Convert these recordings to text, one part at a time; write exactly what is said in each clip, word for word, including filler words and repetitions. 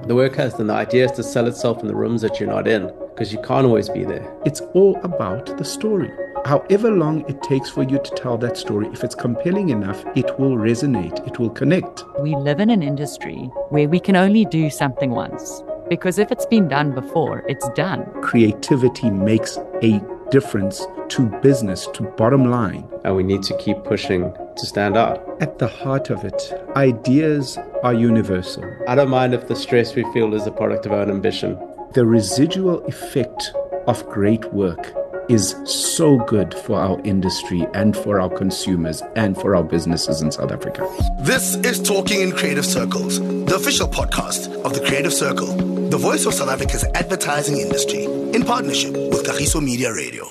The work has then the idea is to sell itself in the rooms that you're not in, because you can't always be there. It's all about the story. However long it takes for you to tell that story, if it's compelling enough, it will resonate, it will connect. We live in an industry where we can only do something once, because if it's been done before, it's done. Creativity makes a difference to business, to bottom line. And we need to keep pushing to stand out. At the heart of it, ideas are universal. I don't mind if the stress we feel is a product of our own ambition. The residual effect of great work is so good for our industry and for our consumers and for our businesses in South Africa. This is Talking in Creative Circles, the official podcast of the Creative Circle, the voice of South Africa's advertising industry, in partnership with Kagiso Media Radio.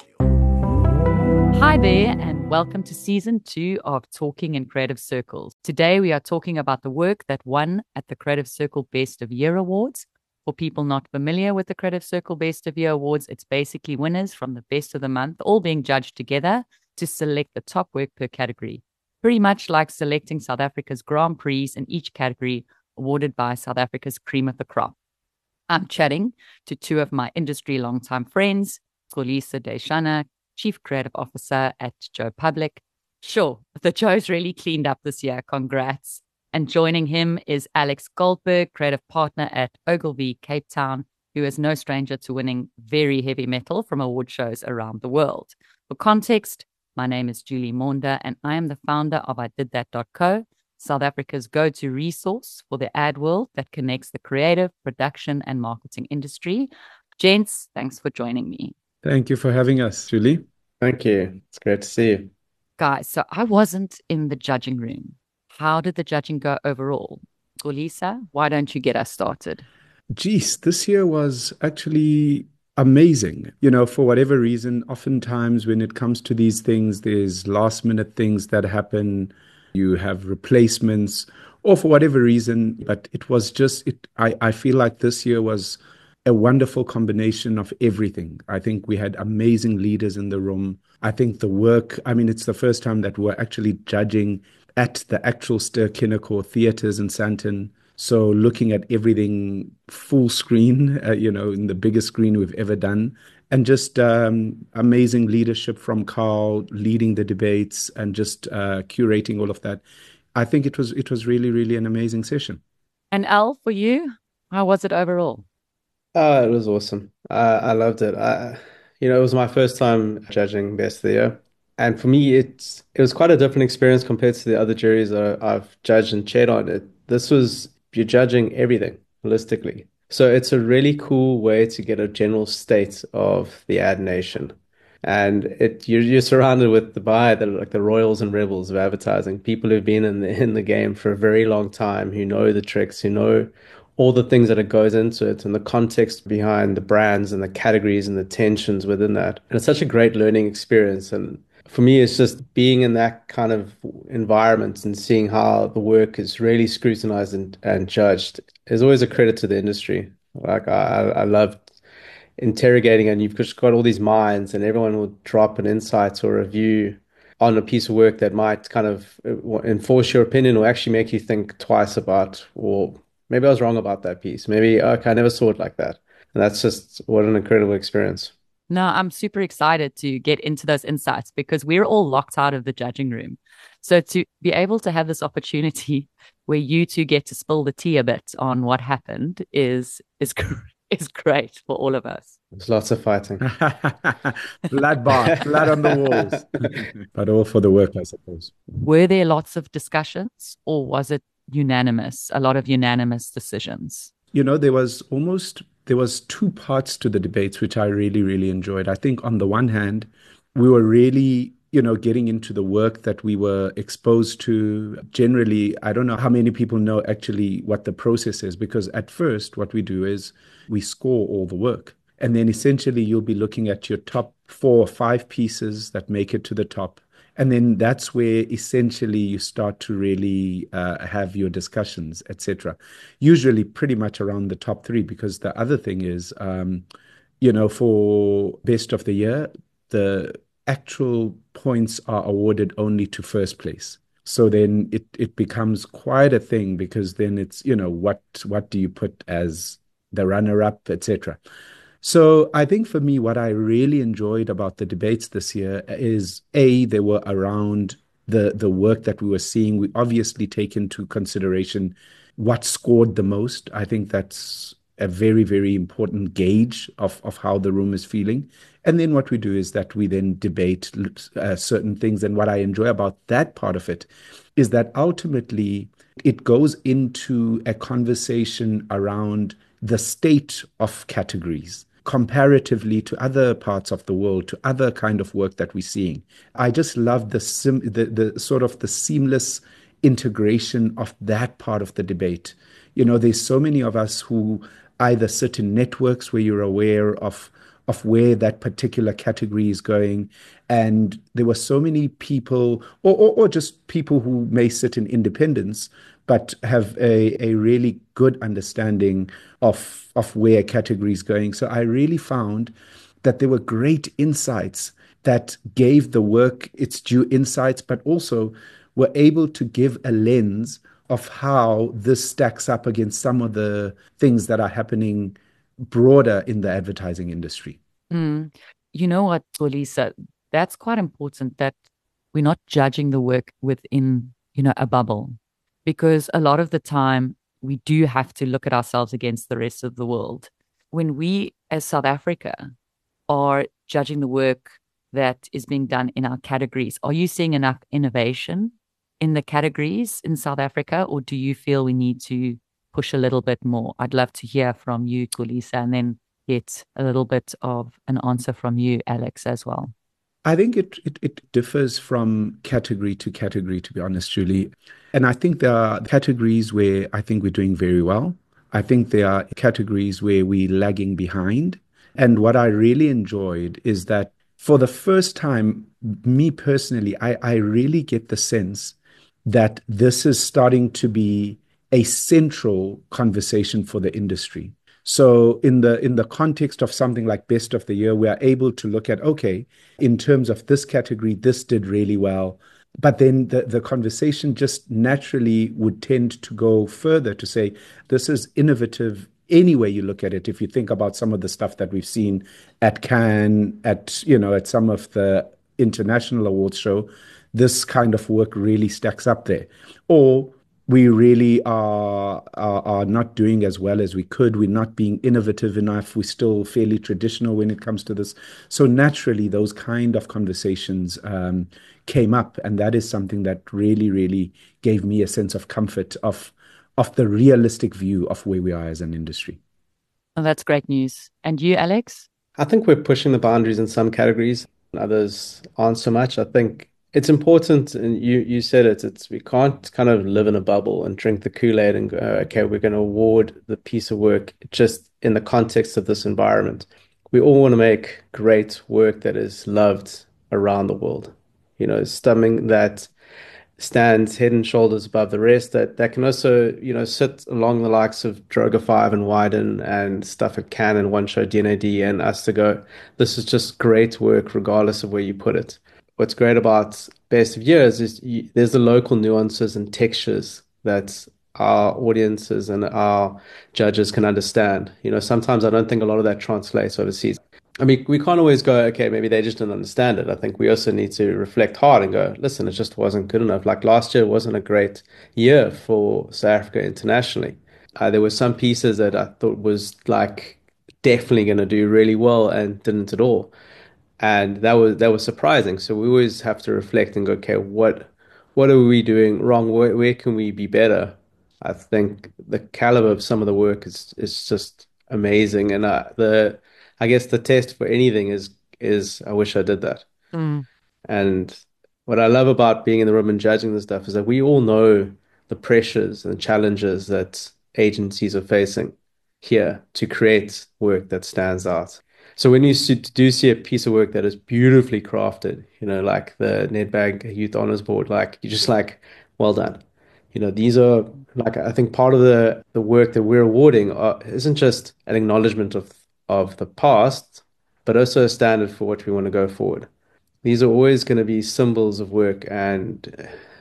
Hi there, and welcome to season two of Talking in Creative Circles. Today we are talking about the work that won at the Creative Circle Best of Year Awards. For people not familiar with the Creative Circle Best of Year Awards, it's basically winners from the best of the month, all being judged together to select the top work per category. Pretty much like selecting South Africa's Grand Prix in each category, awarded by South Africa's cream of the crop. I'm chatting to two of my industry longtime friends, Xolisa Deshana, Chief Creative Officer at Joe Public. Sure, the Joe's really cleaned up this year. Congrats. And joining him is Alex Goldberg, creative partner at Ogilvy Cape Town, who is no stranger to winning very heavy metal from award shows around the world. For context, my name is Julie Maunda, and I am the founder of I Did That dot co, South Africa's go-to resource for the ad world that connects the creative, production, and marketing industry. Gents, thanks for joining me. Thank you for having us, Julie. Thank you. It's great to see you. Guys, so I wasn't in the judging room. How did the judging go overall? Xolisa, why don't you get us started? Geez, this year was actually amazing. You know, for whatever reason, oftentimes when it comes to these things, there's last minute things that happen. You have replacements or for whatever reason, but it was just, it. I, I feel like this year was a wonderful combination of everything. I think we had amazing leaders in the room. I think the work, I mean, it's the first time that we're actually judging at the actual Ster-Kinekor theaters in Sandton. So looking at everything full screen, uh, you know, in the biggest screen we've ever done. And just um, amazing leadership from Carl, leading the debates and just uh, curating all of that. I think it was it was really, really an amazing session. And Al, for you, how was it overall? Oh, it was awesome. Uh, I loved it. I, you know, it was my first time judging Best of the Year. And for me, it's it was quite a different experience compared to the other juries that I've judged and chaired on. It this was you're judging everything holistically, so it's a really cool way to get a general state of the ad nation. And it you're, you're surrounded with the by the like the royals and rebels of advertising, people who've been in the in the game for a very long time, who know the tricks, who know all the things that it goes into it and the context behind the brands and the categories and the tensions within that. And it's such a great learning experience. And for me, it's just being in that kind of environment and seeing how the work is really scrutinized and, and judged is always a credit to the industry. Like I, I loved interrogating, and you've just got all these minds, and everyone will drop an insight or a view on a piece of work that might kind of enforce your opinion or actually make you think twice about, well, maybe I was wrong about that piece. Maybe okay, I never saw it like that. And that's just what an incredible experience. No, I'm super excited to get into those insights because we're all locked out of the judging room. So to be able to have this opportunity where you two get to spill the tea a bit on what happened is is is great for all of us. There's lots of fighting. Blood bar, blood on the walls. But all for the work, I suppose. Were there lots of discussions or was it unanimous, a lot of unanimous decisions? You know, there was almost... There was two parts to the debates, which I really, really enjoyed. I think on the one hand, we were really, you know, getting into the work that we were exposed to. Generally, I don't know how many people know actually what the process is, because at first what we do is we score all the work. And then essentially you'll be looking at your top four or five pieces that make it to the top. And then that's where essentially you start to really uh, have your discussions, et cetera. Usually pretty much around the top three, because the other thing is, um, you know, for Best of the Year, the actual points are awarded only to first place. So then it it becomes quite a thing because then it's, you know, what what do you put as the runner-up, et cetera. So I think for me, what I really enjoyed about the debates this year is A, they were around the the work that we were seeing. We obviously take into consideration what scored the most. I think that's a very, very important gauge of, of how the room is feeling. And then what we do is that we then debate uh, certain things. And what I enjoy about that part of it is that ultimately it goes into a conversation around the state of categories comparatively to other parts of the world, to other kind of work that we're seeing. I just love the sim, the, the sort of the seamless integration of that part of the debate. You know, there's so many of us who either sit in networks where you're aware of of where that particular category is going. And there were so many people, or, or, or just people who may sit in independence, but have a, a really good understanding of, of where a category is going. So I really found that there were great insights that gave the work its due insights, but also were able to give a lens of how this stacks up against some of the things that are happening broader in the advertising industry. Mm. You know what, Lisa, that's quite important that we're not judging the work within, you know, a bubble, because a lot of the time we do have to look at ourselves against the rest of the world. When we as South Africa are judging the work that is being done in our categories, are you seeing enough innovation in the categories in South Africa, or do you feel we need to push a little bit more? I'd love to hear from you, Xolisa, and then get a little bit of an answer from you, Alex, as well. I think it, it it differs from category to category, to be honest, Julie. And I think there are categories where I think we're doing very well. I think there are categories where we're lagging behind. And what I really enjoyed is that for the first time, me personally, I, I really get the sense that this is starting to be a central conversation for the industry. So in the in the context of something like Best of the Year, we are able to look at, okay, in terms of this category, this did really well. But then the, the conversation just naturally would tend to go further to say, this is innovative any way you look at it. If you think about some of the stuff that we've seen at Cannes, at, you know, at some of the international awards show, this kind of work really stacks up there. Or we really are, are are not doing as well as we could. We're not being innovative enough. We're still fairly traditional when it comes to this. So naturally, those kind of conversations um, came up, and that is something that really, really gave me a sense of comfort of of the realistic view of where we are as an industry. Oh, that's great news. And you, Alex? I think we're pushing the boundaries in some categories, others aren't so much. I think it's important, and you you said it, it's we can't kind of live in a bubble and drink the Kool-Aid and go, okay, we're going to award the piece of work just in the context of this environment. We all want to make great work that is loved around the world. You know, something that stands head and shoulders above the rest, that that can also, you know, sit along the likes of Droga five and Wyden and stuff at Cannes and One Show D N A D and us to go, this is just great work regardless of where you put it. What's great about Best of Years is you, there's the local nuances and textures that our audiences and our judges can understand. You know, sometimes I don't think a lot of that translates overseas. I mean, we can't always go, okay, maybe they just didn't understand it. I think we also need to reflect hard and go, listen, it just wasn't good enough. Like last year wasn't a great year for South Africa internationally. Uh, there were some pieces that I thought was like definitely going to do really well and didn't at all. And that was that was surprising. So we always have to reflect and go, okay, what what are we doing wrong? Where, where can we be better? I think the caliber of some of the work is is just amazing, and uh, the I guess the test for anything is is I wish I did that. Mm. And what I love about being in the room and judging this stuff is that we all know the pressures and challenges that agencies are facing here to create work that stands out. So when you do see a piece of work that is beautifully crafted, you know, like the Nedbank Youth Honors Board, like you're just like, well done. You know, these are like, I think part of the the work that we're awarding are, isn't just an acknowledgement of of the past, but also a standard for what we want to go forward. These are always going to be symbols of work, and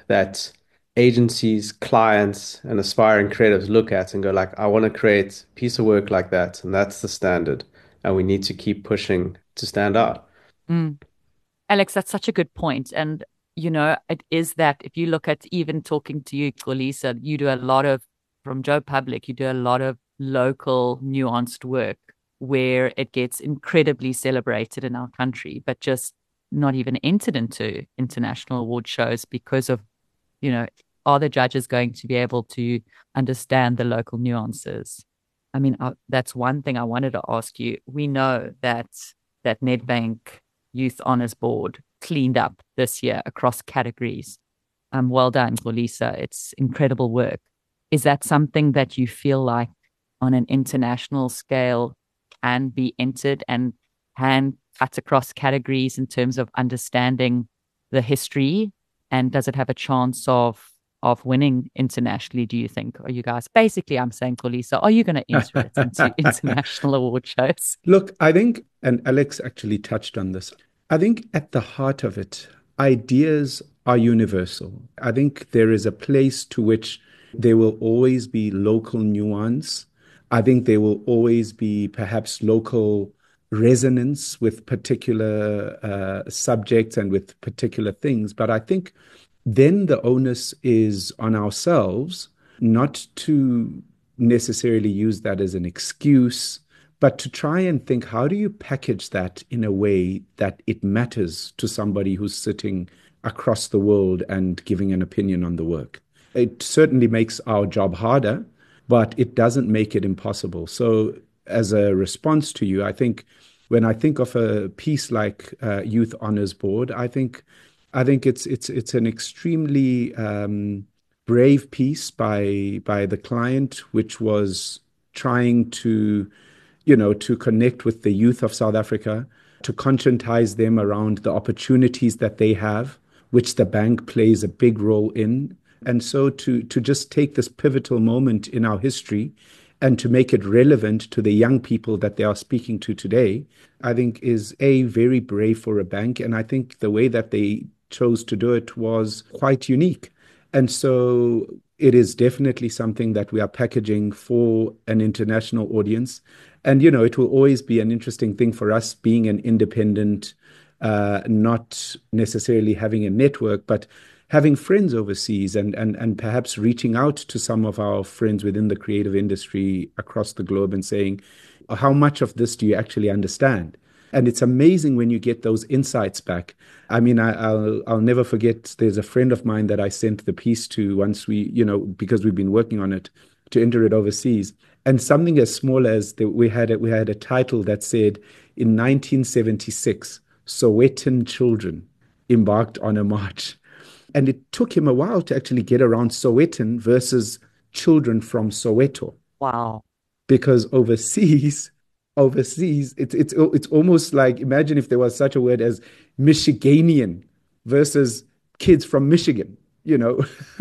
that agencies, clients, and aspiring creatives look at and go like, I want to create a piece of work like that, and that's the standard, and we need to keep pushing to stand out. Mm. Alex, that's such a good point. And, you know, it is that if you look at even talking to you, Xolisa, you do a lot of, from Joe Public, you do a lot of local nuanced work where it gets incredibly celebrated in our country, but just not even entered into international award shows because of, you know, are the judges going to be able to understand the local nuances? I mean, uh, that's one thing I wanted to ask you. We know that that Nedbank Youth Honours Board cleaned up this year across categories. Um, well done, Xolisa. It's incredible work. Is that something that you feel like on an international scale can be entered and can cut across categories in terms of understanding the history? And does it have a chance of of winning internationally, do you think? Are you guys, basically, I'm saying, Xolisa, are you going to enter it into international award shows? Look, I think, and Alex actually touched on this, I think at the heart of it, ideas are universal. I think there is a place to which there will always be local nuance. I think there will always be perhaps local resonance with particular uh, subjects and with particular things. But I think then the onus is on ourselves not to necessarily use that as an excuse, but to try and think, how do you package that in a way that it matters to somebody who's sitting across the world and giving an opinion on the work? It certainly makes our job harder, but it doesn't make it impossible. So as a response to you, I think when I think of a piece like uh, Youth Honours Board, I think I think it's it's it's an extremely um, brave piece by by the client, which was trying to, you know, to connect with the youth of South Africa, to conscientize them around the opportunities that they have, which the bank plays a big role in. And so to to just take this pivotal moment in our history and to make it relevant to the young people that they are speaking to today, I think is a very brave for a bank. And I think the way that they chose to do it was quite unique. And so it is definitely something that we are packaging for an international audience. And, you know, it will always be an interesting thing for us being an independent, uh, not necessarily having a network, but having friends overseas and, and, and perhaps reaching out to some of our friends within the creative industry across the globe and saying, how much of this do you actually understand? And it's amazing when you get those insights back. I mean, I, I'll I'll never forget, there's a friend of mine that I sent the piece to once we, you know, because we've been working on it to enter it overseas. And something as small as the, we had a, we had a title that said, in nineteen seventy-six, Sowetan children embarked on a march. And it took him a while to actually get around Sowetan versus children from Soweto. Wow. Because overseas, overseas, it's it's it's almost like, imagine if there was such a word as Michiganian versus kids from Michigan, you know.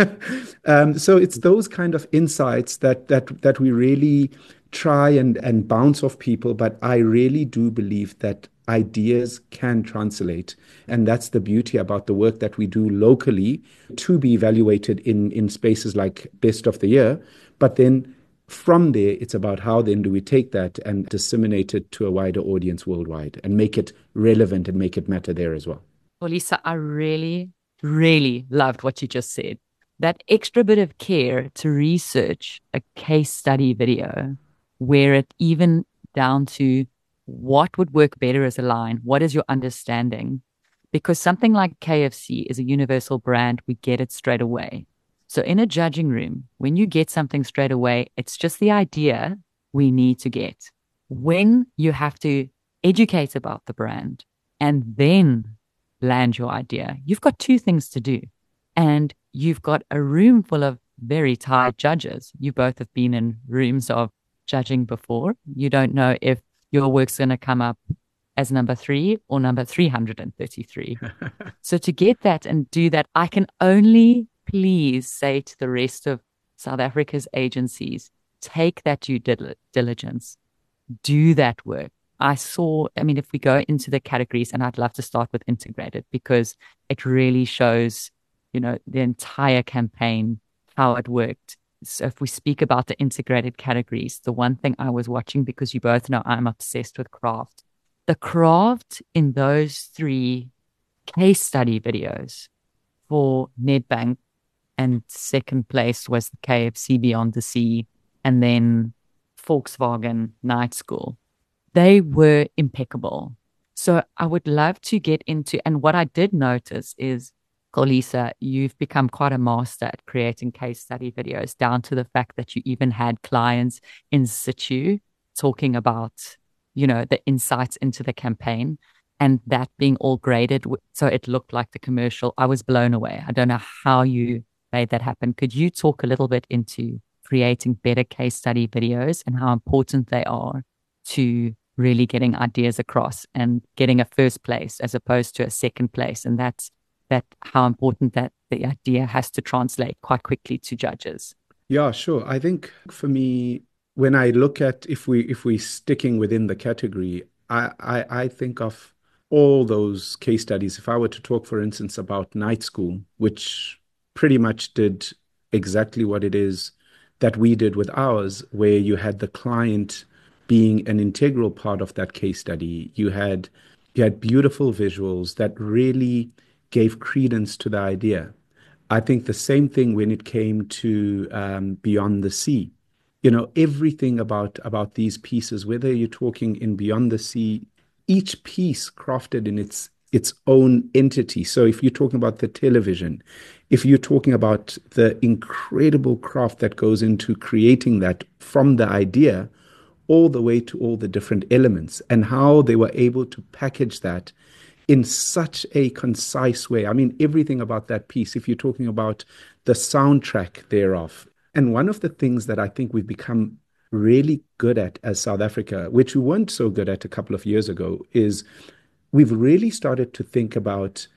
um, so it's those kind of insights that that that we really try and and bounce off people. But I really do believe that ideas can translate, and that's the beauty about the work that we do locally to be evaluated in in spaces like Best of the Year. But then from there, it's about how then do we take that and disseminate it to a wider audience worldwide and make it relevant and make it matter there as well. Well, Lisa, I really, really loved what you just said. That extra bit of care to research a case study video where it even down to what would work better as a line, what is your understanding? Because something like K F C is a universal brand, we get it straight away. So in a judging room, when you get something straight away, it's just the idea we need to get. When you have to educate about the brand and then land your idea, you've got two things to do. And you've got a room full of very tired judges. You both have been in rooms of judging before. You don't know if your work's going to come up as number three or number three hundred thirty-three. So to get that and do that, I can only please say to the rest of South Africa's agencies, take that due diligence, do that work. I saw, I mean, if we go into the categories, and I'd love to start with integrated because it really shows, you know, the entire campaign, how it worked. So if we speak about the integrated categories, the one thing I was watching, because you both know I'm obsessed with craft, the craft in those three case study videos for Nedbank, and second place was the K F C Beyond the Sea, and then Volkswagen Night School. They were impeccable. So I would love to get into, and what I did notice is, Kolisa, you've become quite a master at creating case study videos, down to the fact that you even had clients in situ talking about, you know, the insights into the campaign, and that being all graded so it looked like the commercial. I was blown away. I don't know how you made that happen. Could you talk a little bit into creating better case study videos and how important they are to really getting ideas across and getting a first place as opposed to a second place? And that's that how important that the idea has to translate quite quickly to judges. Yeah, sure. I think for me, when I look at if we if we sticking within the category, I, I I think of all those case studies. If I were to talk, for instance, about Night School, which pretty much did exactly what it is that we did with ours, where you had the client being an integral part of that case study. You had you had beautiful visuals that really gave credence to the idea. I think the same thing when it came to um, Beyond the Sea. You know, everything about about these pieces, whether you're talking in Beyond the Sea, each piece crafted in its its own entity. So if you're talking about the television, if you're talking about the incredible craft that goes into creating that from the idea all the way to all the different elements, and how they were able to package that in such a concise way. I mean, everything about that piece, if you're talking about the soundtrack thereof. And one of the things that I think we've become really good at as South Africa, which we weren't so good at a couple of years ago, is we've really started to think about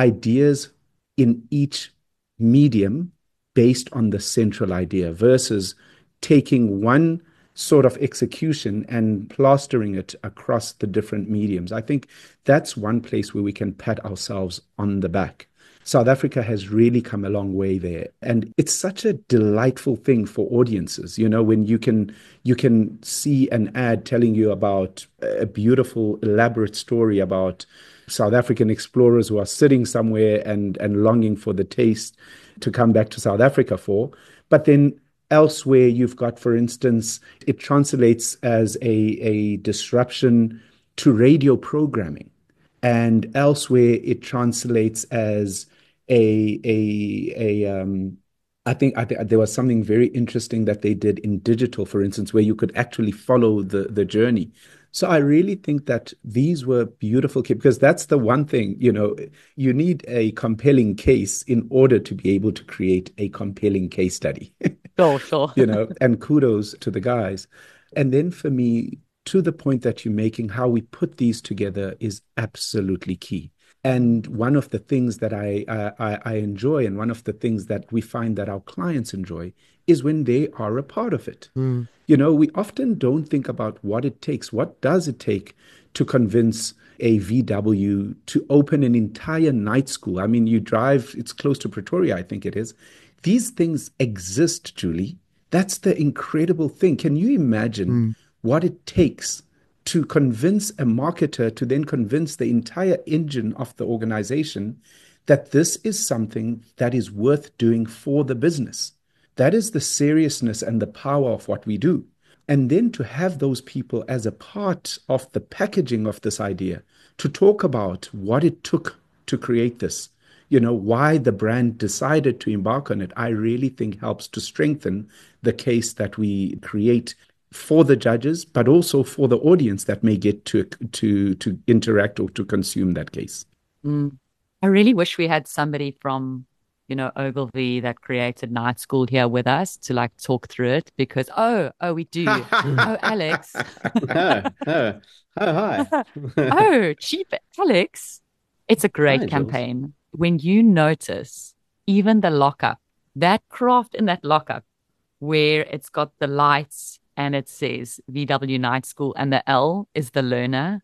ideas in each medium based on the central idea versus taking one sort of execution and plastering it across the different mediums. I think that's one place where we can pat ourselves on the back. South Africa has really come a long way there. And it's such a delightful thing for audiences, you know, when you can you can see an ad telling you about a beautiful, elaborate story about South African explorers who are sitting somewhere and, and longing for the taste to come back to South Africa for. But then elsewhere, you've got, for instance, it translates as a, a disruption to radio programming. And elsewhere, it translates as a, a, a um, I think, I think there was something very interesting that they did in digital, for instance, where you could actually follow the, the journey. So I really think that these were beautiful, because that's the one thing, you know, you need a compelling case in order to be able to create a compelling case study. Sure, sure. You know, and kudos to the guys. And then for me, to the point that you're making, how we put these together is absolutely key. And one of the things that I, I, I enjoy, and one of the things that we find that our clients enjoy, is when they are a part of it. Mm. You know, we often don't think about what it takes. What does it take to convince a V W to open an entire night school? I mean, you drive, it's close to Pretoria, I think it is. These things exist, Julie. That's the incredible thing. Can you imagine mm. what it takes to convince a marketer to then convince the entire engine of the organization that this is something that is worth doing for the business? That is the seriousness and the power of what we do. And then to have those people as a part of the packaging of this idea, to talk about what it took to create this, you know, why the brand decided to embark on it, I really think helps to strengthen the case that we create for the judges, but also for the audience that may get to to to interact or to consume that case. Mm. I really wish we had somebody from, you know, Ogilvy that created Night School here with us to like talk through it, because, oh, oh, we do. Oh, Alex. oh, oh, oh, hi. Oh, Chief Alex. It's a great Hi, campaign. Jules. When you notice even the lockup, that craft in that lockup where it's got the lights and it says V W Night School and the L is the learner.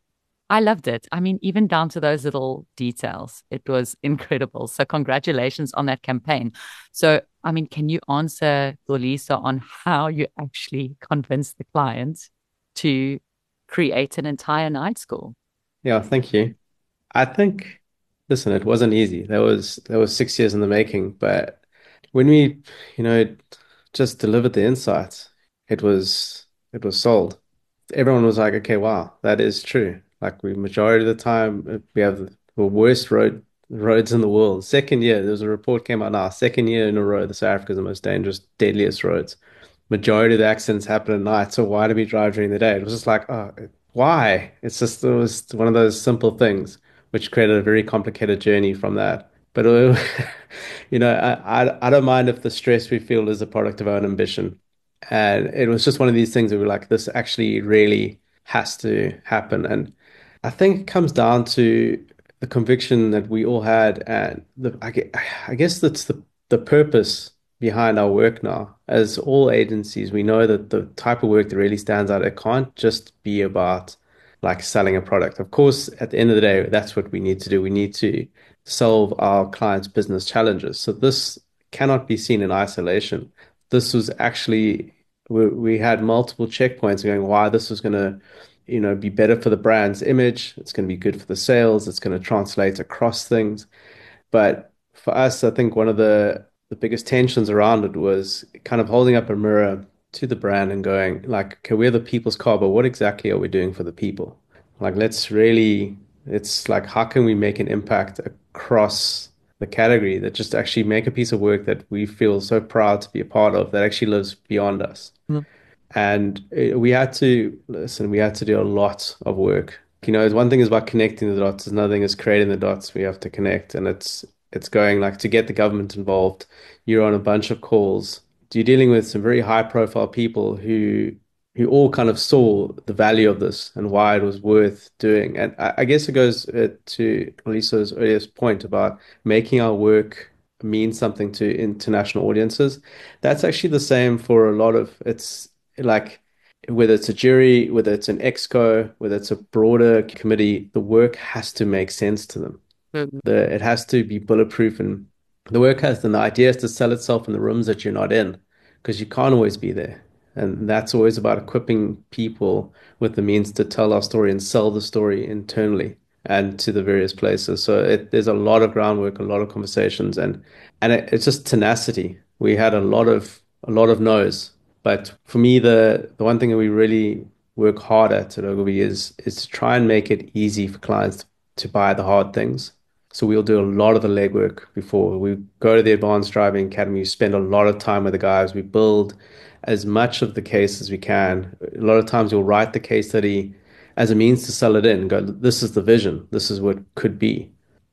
I loved it. I mean, even down to those little details, it was incredible. So congratulations on that campaign. So, I mean, can you answer Lisa on how you actually convinced the client to create an entire night school? Yeah, thank you. I think, listen, it wasn't easy. That was that was six years in the making. But when we, you know, just delivered the insights, it was it was sold. Everyone was like, okay, wow, that is true. Like we majority of the time uh, we have the worst road roads in the world. Second year, there was a report came out now, second year in a row, the South Africa is the most dangerous, deadliest roads. Majority of the accidents happen at night. So why do we drive during the day? It was just like, oh, why? It's just it was one of those simple things which created a very complicated journey from that. But uh, you know, I, I I don't mind if the stress we feel is a product of our own ambition. And it was just one of these things that we were like, this actually really has to happen. And I think it comes down to the conviction that we all had, and the, I, gue- I guess that's the the purpose behind our work now. As all agencies, we know that the type of work that really stands out, it can't just be about like selling a product. Of course, at the end of the day, that's what we need to do. We need to solve our clients' business challenges. So this cannot be seen in isolation. This was actually we, we had multiple checkpoints going why this was going to, you know, be better for the brand's image. It's going to be good for the sales. It's going to translate across things. But for us, I think one of the the biggest tensions around it was kind of holding up a mirror to the brand and going like, okay, we're the people's car, but what exactly are we doing for the people? Like, let's really, it's like, how can we make an impact across the category that just actually make a piece of work that we feel so proud to be a part of that actually lives beyond us? And uh, we had to listen, we had to do a lot of work. You know, one thing is about connecting the dots, another thing is creating the dots we have to connect. And it's it's going like to get the government involved, you're on a bunch of calls. You're dealing with some very high profile people who who all kind of saw the value of this and why it was worth doing. And I, I guess it goes uh, to Lisa's earliest point about making our work mean something to international audiences. That's actually the same for a lot of it's like whether it's a jury, whether it's an exco, whether it's a broader committee, the work has to make sense to them. Mhm. The it has to be bulletproof, and the work has and the idea is to sell itself in the rooms that you're not in, because you can't always be there. And that's always about equipping people with the means to tell our story and sell the story internally and to the various places. So it, there's a lot of groundwork, a lot of conversations, and and it, it's just tenacity. We had a lot of a lot of no's, but for me, the the one thing that we really work hard at at Ogilvy is is to try and make it easy for clients to, to buy the hard things. So we'll do a lot of the legwork before we go to the Advanced Driving Academy. We spend a lot of time with the guys. We build as much of the case as we can. A lot of times we'll write the case study as a means to sell it in. Go, this is the vision. This is what could be.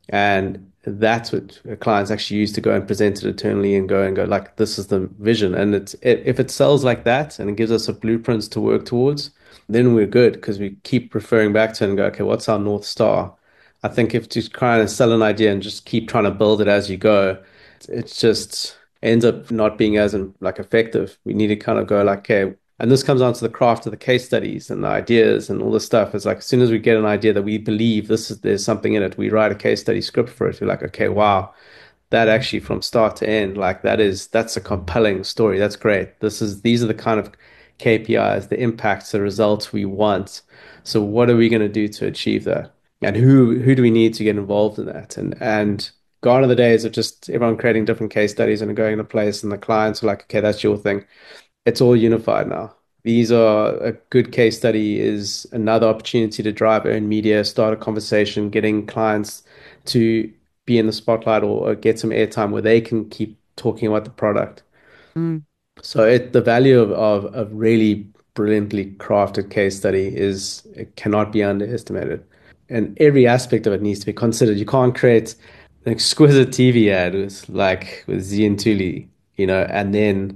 And that's what clients actually use to go and present it internally and go and go like, this is the vision. And it's it, if it sells like that and it gives us a blueprints to work towards, then we're good because we keep referring back to it and go, okay, what's our North Star? I think if you try and sell an idea and just keep trying to build it as you go, it just ends up not being as like effective. We need to kind of go like, okay, and this comes down to the craft of the case studies and the ideas and all this stuff. It's like as soon as we get an idea that we believe this is there's something in it, we write a case study script for it. We're like, okay, wow, that actually from start to end, like that is that's a compelling story. That's great. This is these are the kind of K P Is, the impacts, the results we want. So what are we going to do to achieve that? And who who do we need to get involved in that? And and gone are the days of just everyone creating different case studies and going to place and the clients are like, okay, that's your thing. It's all unified now. These are a good case study is another opportunity to drive earned media, start a conversation, getting clients to be in the spotlight or, or get some airtime where they can keep talking about the product. Mm. So it, the value of, of, of really brilliantly crafted case study is it cannot be underestimated. And every aspect of it needs to be considered. You can't create an exquisite T V ad with like with Z and Tuli, you know, and then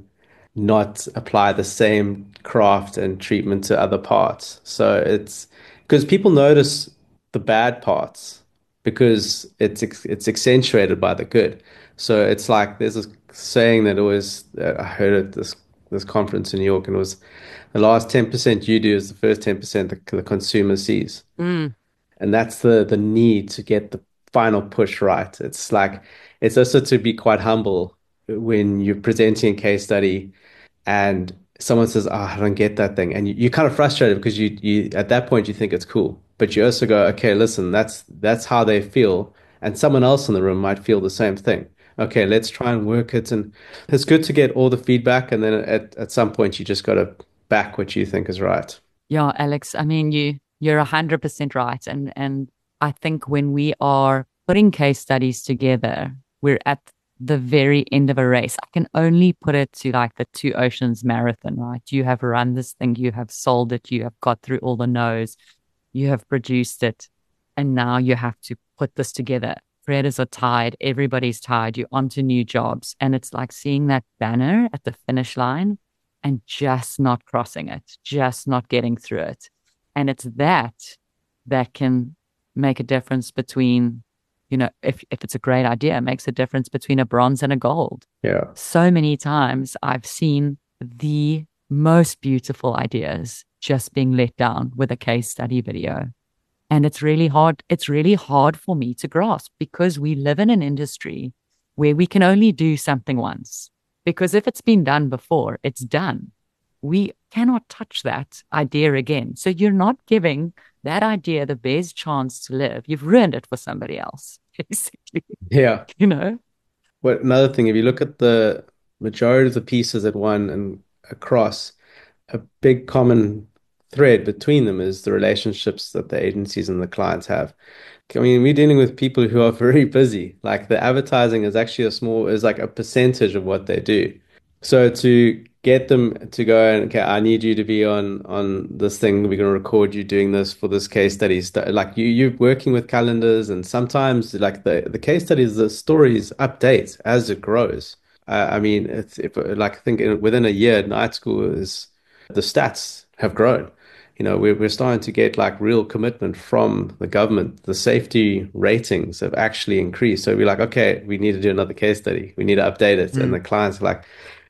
not apply the same craft and treatment to other parts. So it's because people notice the bad parts because it's it's accentuated by the good. So it's like there's this saying that always that I heard at this this conference in New York, and it was the last ten percent you do is the first ten percent the, the consumer sees. Mm. And that's the the need to get the final push right. It's like it's also to be quite humble when you're presenting a case study and someone says, "Oh, I don't get that thing," and you, you're kind of frustrated because you you at that point you think it's cool, but you also go, "Okay, listen, that's that's how they feel, and someone else in the room might feel the same thing. Okay, let's try and work it." And it's good to get all the feedback, and then at at some point you just got to back what you think is right. Yeah, Alex, I mean, you you're a hundred percent right. And and I think when we are putting case studies together, we're at the very end of a race. I can only put it to like the Two Oceans Marathon, right? You have run this thing, you have sold it, you have got through all the no's, you have produced it, and now you have to put this together. Creators are tired, everybody's tired, you're onto new jobs. And it's like seeing that banner at the finish line and just not crossing it, just not getting through it. And it's that that can make a difference between, you know, if, if it's a great idea, it makes a difference between a bronze and a gold. Yeah. So many times I've seen the most beautiful ideas just being let down with a case study video. And it's really hard. It's really hard for me to grasp because we live in an industry where we can only do something once. Because if it's been done before, it's done. We cannot touch that idea again. So you're not giving that idea the best chance to live. You've ruined it for somebody else, basically. Yeah. You know? Well, another thing, if you look at the majority of the pieces at one and across, a big common thread between them is the relationships that the agencies and the clients have. I mean, we're dealing with people who are very busy. Like the advertising is actually a small, is like a percentage of what they do. So to get them to go and, okay, I need you to be on on this thing. We're going to record you doing this for this case study. St- Like you, you're working with calendars, and sometimes like the the case studies, the stories update as it grows. Uh, I mean, it's if like I think in, within a year, night school is the stats have grown. You know, we're we're starting to get like real commitment from the government. The safety ratings have actually increased. So we're like, okay, we need to do another case study. We need to update it. And the clients are like,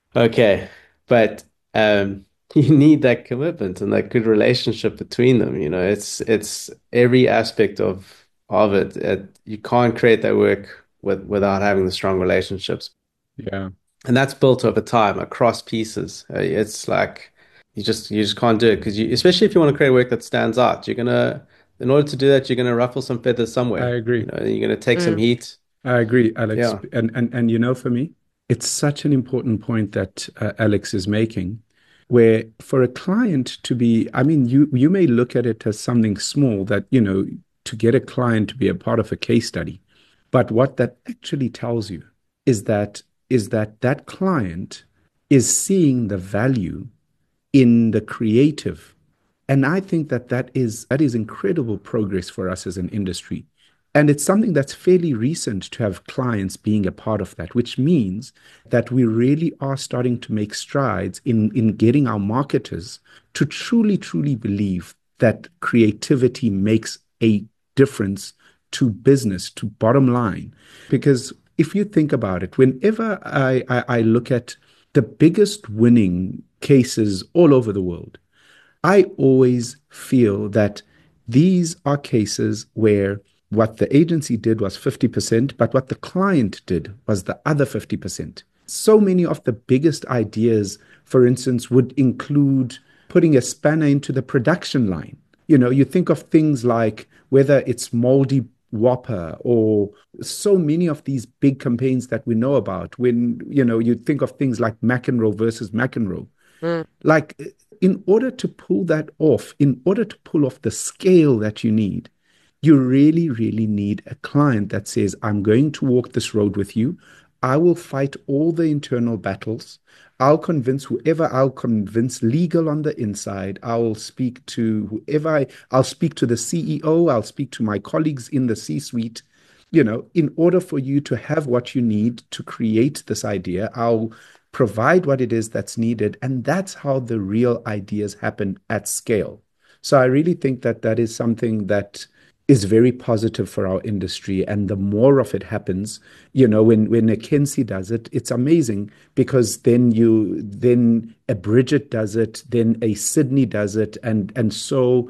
okay, but um, you need that commitment and that good relationship between them. You know, it's it's every aspect of of it. It you can't create that work with without having the strong relationships. Yeah. And that's built over time across pieces. Uh, It's like you just you just can't do it because you, especially if you want to create work that stands out, you're gonna, in order to do that, you're gonna ruffle some feathers I somewhere. You agree. know, you're gonna take some Mm. heat. I agree, Alex. Yeah. And and and you know, for me, it's such an important point that uh, Alex is making, where for a client to be, I mean, you you may look at it as something small that, you know, to get a client to be a part of a case study, but what that actually tells you is that is that that client is seeing the value in the creative. And I think that that is that is incredible progress for us as an industry. And it's something that's fairly recent to have clients being a part of that, which means that we really are starting to make strides in, in getting our marketers to truly, truly believe that creativity makes a difference to business, to bottom line. Because if you think about it, whenever I, I, I look at the biggest winning cases all over the world, I always feel that these are cases where what the agency did was fifty percent, but what the client did was the other fifty percent. So many of the biggest ideas, for instance, would include putting a spanner into the production line. You know, you think of things like whether it's Moldy Whopper or so many of these big campaigns that we know about. When, you know, you think of things like McEnroe versus McEnroe. Mm. Like, in order to pull that off, in order to pull off the scale that you need, you really, really need a client that says, I'm going to walk this road with you. I will fight all the internal battles. I'll convince whoever I'll convince legal on the inside. I will speak to whoever I, I'll speak to the C E O. I'll speak to my colleagues in the C-suite. You know, in order for you to have what you need to create this idea, I'll provide what it is that's needed. And that's how the real ideas happen at scale. So I really think that that is something that is very positive for our industry. And the more of it happens, you know, when, when a Kenzie does it, it's amazing because then you, then a Bridget does it, then a Sydney does it. And, and so,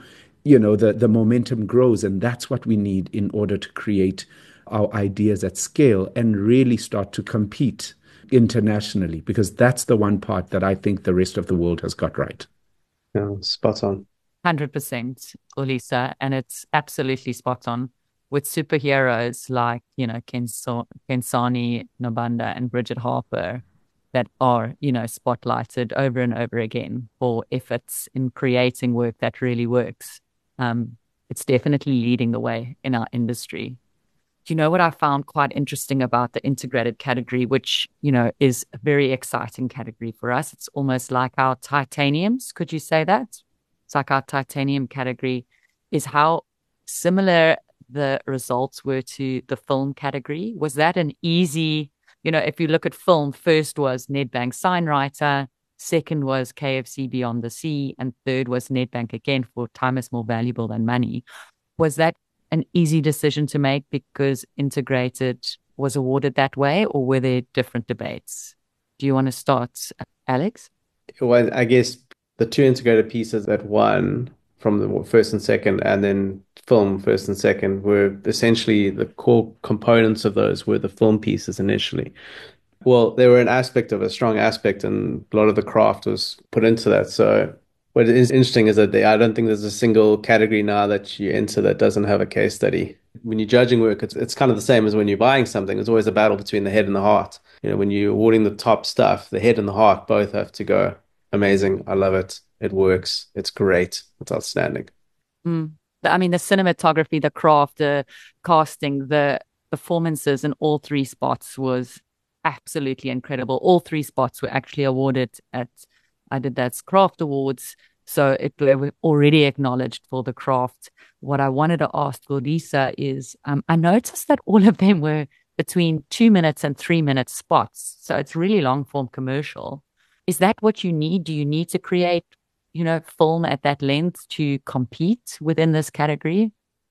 you know, the, the momentum grows. And that's what we need in order to create our ideas at scale and really start to compete internationally, because that's the one part that I think the rest of the world has got right. Yeah, spot on. one hundred percent, Olisa, and it's absolutely spot on with superheroes like, you know, Kenso- Kensani Nobanda and Bridget Harper that are, you know, spotlighted over and over again for efforts in creating work that really works. Um, it's definitely leading the way in our industry. You know what I found quite interesting about the integrated category, which, you know, is a very exciting category for us. It's almost like our titaniums. Could you say that? It's like our titanium category, is how similar the results were to the film category. Was that an easy, you know, if you look at film, first was Nedbank Signwriter, second was K F C Beyond the Sea, and third was Nedbank again for Time is More Valuable Than Money. Was that an easy decision to make because integrated was awarded that way, or were there different debates? Do you want to start, Alex? Well, I guess the two integrated pieces that won from the first and second, and then film first and second, were essentially the core components of those were the film pieces initially. Well, they were an aspect of a strong aspect, and a lot of the craft was put into that. So what is interesting is that they, I don't think there's a single category now that you enter that doesn't have a case study. When you're judging work, it's, it's kind of the same as when you're buying something. There's always a battle between the head and the heart. You know, when you're awarding the top stuff, the head and the heart both have to go, amazing, I love it, it works, it's great, it's outstanding. Mm. I mean, the cinematography, the craft, the casting, the performances in all three spots was absolutely incredible. All three spots were actually awarded at Adidas Craft Awards, so it they were already acknowledged for the craft. What I wanted to ask Lisa is, um, I noticed that all of them were between two minutes and three minute spots, so it's really long form commercial. Is that what you need? Do you need to create, you know, film at that length to compete within this category?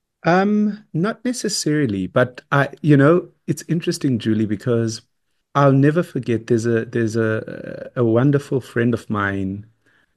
Um, not necessarily, but I, you know, it's interesting, Julie, because I'll never forget. There's a there's a a wonderful friend of mine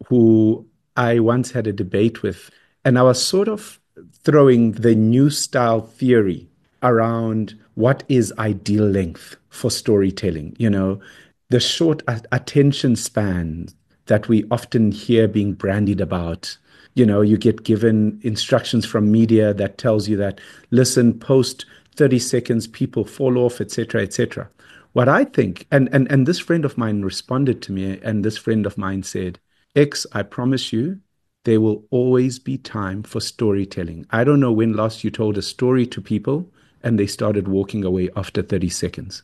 who I once had a debate with, and I was sort of throwing the new style theory around what is ideal length for storytelling. You know, the short a- attention span that we often hear being brandied about. You know, you get given instructions from media that tells you that, listen, post thirty seconds, people fall off, et cetera, et cetera. What I think, and, and, and this friend of mine responded to me, and this friend of mine said, X, I promise you, there will always be time for storytelling. I don't know when last you told a story to people and they started walking away after thirty seconds.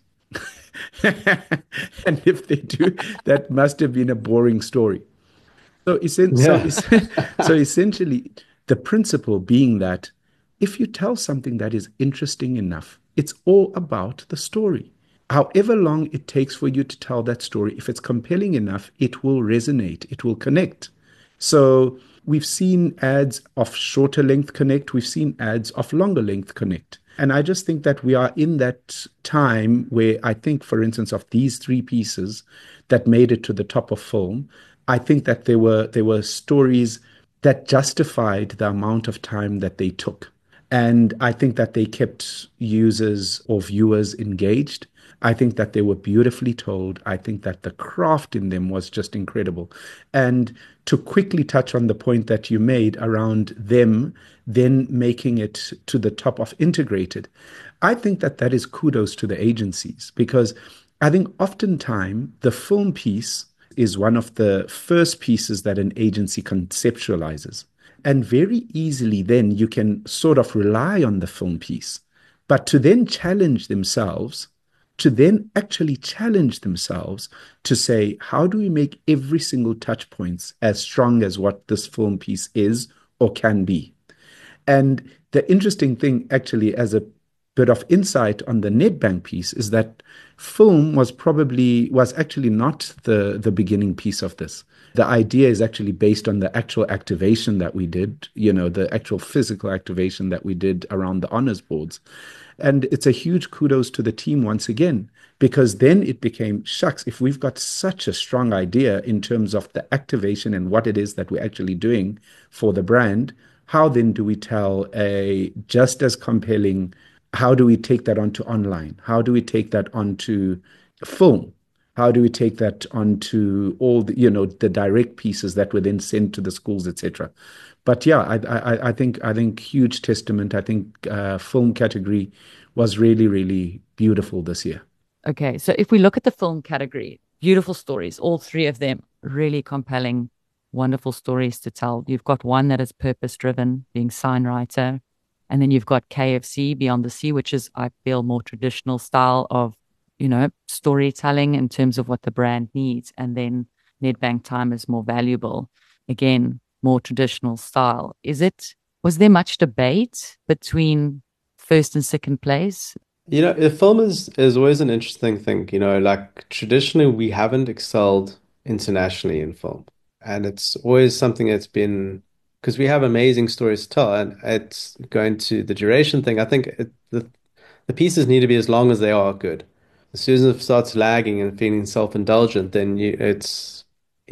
And if they do, that must have been a boring story. So, essen- so, Yeah. es- so essentially, the principle being that if you tell something that is interesting enough, it's all about the story. However long it takes for you to tell that story, if it's compelling enough, it will resonate, it will connect. So we've seen ads of shorter length connect, we've seen ads of longer length connect. And I just think that we are in that time where I think, for instance, of these three pieces that made it to the top of film, I think that there were there were stories that justified the amount of time that they took. And I think that they kept users or viewers engaged. I think that they were beautifully told. I think that the craft in them was just incredible. And to quickly touch on the point that you made around them then making it to the top of integrated, I think that that is kudos to the agencies, because I think oftentimes the film piece is one of the first pieces that an agency conceptualizes. And very easily then you can sort of rely on the film piece. But to then challenge themselves, to then actually challenge themselves to say, how do we make every single touch points as strong as what this film piece is or can be? And the interesting thing, actually, as a bit of insight on the Nedbank piece, is that film was probably was actually not the the beginning piece of this. The idea is actually based on the actual activation that we did, you know, the actual physical activation that we did around the honors boards. And it's a huge kudos to the team once again, because then it became, shucks, if we've got such a strong idea in terms of the activation and what it is that we're actually doing for the brand, how then do we tell a just as compelling, how do we take that onto online? How do we take that onto film? How do we take that onto all the, you know, the direct pieces that were then sent to the schools, et cetera. But yeah, I, I, I think I think huge testament. I think uh, film category was really, really beautiful this year. Okay, so if we look at the film category, beautiful stories, all three of them really compelling, wonderful stories to tell. You've got one that is purpose-driven, being Signwriter, and then you've got K F C, Beyond the Sea, which is, I feel, more traditional style of, you know, storytelling in terms of what the brand needs. And then Nedbank Time is more valuable. Again, more traditional style. Is it, was there much debate between first and second place? You know, the film is is always an interesting thing. You know, like traditionally we haven't excelled internationally in film, and it's always something that's been because we have amazing stories to tell, and it's going to the duration thing. I think it, the the pieces need to be as long as they are good. As soon as it starts lagging and feeling self-indulgent, then you it's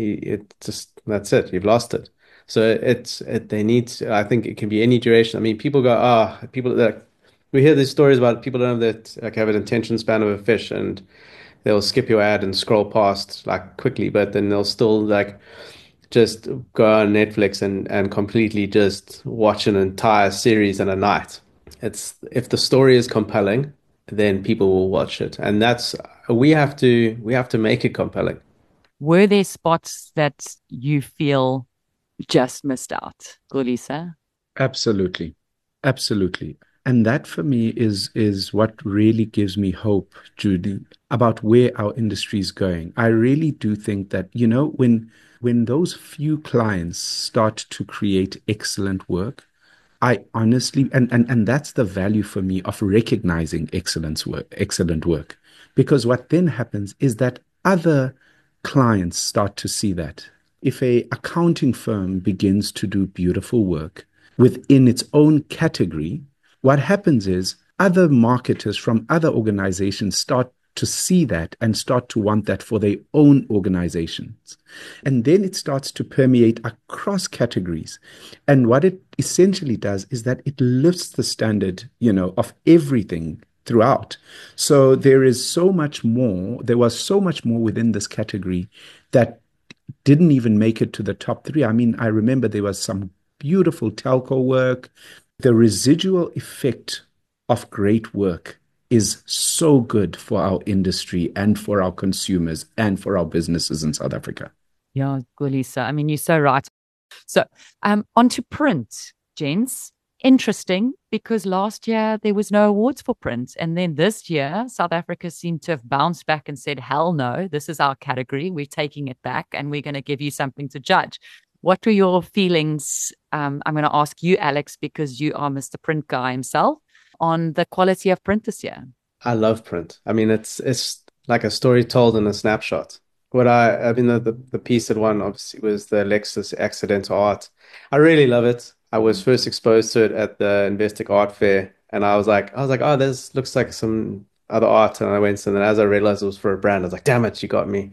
it just that's it. You've lost it. So it's it, they need to, I think it can be any duration. I mean, people go, ah, people that we hear these stories about people don't have that like have an attention span of a fish, and they'll skip your ad and scroll past like quickly, but then they'll still like just go on Netflix and and completely just watch an entire series in a night. It's if the story is compelling, then people will watch it, and that's we have to we have to make it compelling. Were there spots that you feel just missed out, Xolisa? Absolutely. Absolutely. And that for me is is what really gives me hope, Judy, about where our industry is going. I really do think that, you know, when when those few clients start to create excellent work, I honestly and and and that's the value for me of recognizing excellence work, excellent work. Because what then happens is that other clients start to see that. If a accounting firm begins to do beautiful work within its own category, what happens is other marketers from other organizations start to see that and start to want that for their own organizations. And then it starts to permeate across categories. And what it essentially does is that it lifts the standard, you know, of everything throughout. So there is so much more, there was so much more within this category that didn't even make it to the top three. I mean, I remember there was some beautiful telco work. The residual effect of great work is so good for our industry and for our consumers and for our businesses in South Africa. Yeah, Xolisa. I mean, you're so right. So um, on to print, gents. Interesting, because last year there was no awards for print. And then this year, South Africa seemed to have bounced back and said, hell no, this is our category. We're taking it back and we're going to give you something to judge. What were your feelings? Um, I'm going to ask you, Alex, because you are Mister Print guy himself, on the quality of print this year. I love print. I mean, it's it's like a story told in a snapshot. What I, I mean, the, the, the piece that won obviously was the Lexus Accidental Art. I really love it. I was first exposed to it at the Investec Art Fair, and I was like, I was like, oh, this looks like some other art, and I went, and then as I realized it was for a brand, I was like, damn it, you got me.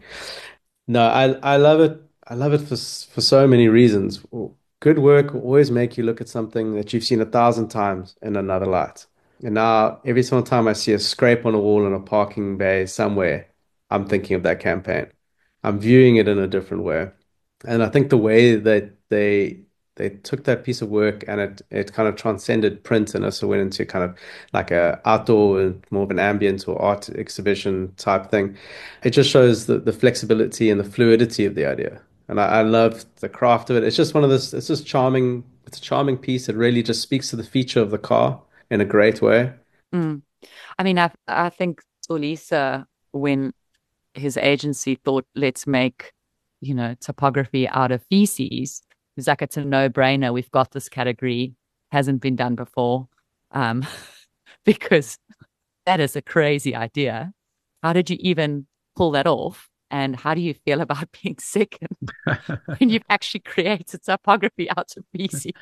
No, I I love it. I love it for for so many reasons. Good work will always make you look at something that you've seen a thousand times in another light. And now every single time I see a scrape on a wall in a parking bay somewhere, I'm thinking of that campaign. I'm viewing it in a different way. And I think the way that they they took that piece of work and it it kind of transcended print and also went into kind of like a outdoor and more of an ambient or art exhibition type thing. It just shows the, the flexibility and the fluidity of the idea. And I, I love the craft of it. It's just one of this, it's just charming. It's a charming piece. It really just speaks to the feature of the car in a great way. Mm. I mean, I I think Xolisa, when his agency thought, let's make, you know, typography out of feces, it's like, it's a no-brainer. We've got this category, hasn't been done before, um, because that is a crazy idea. How did you even pull that off? And how do you feel about being second when you've actually created typography out of feces?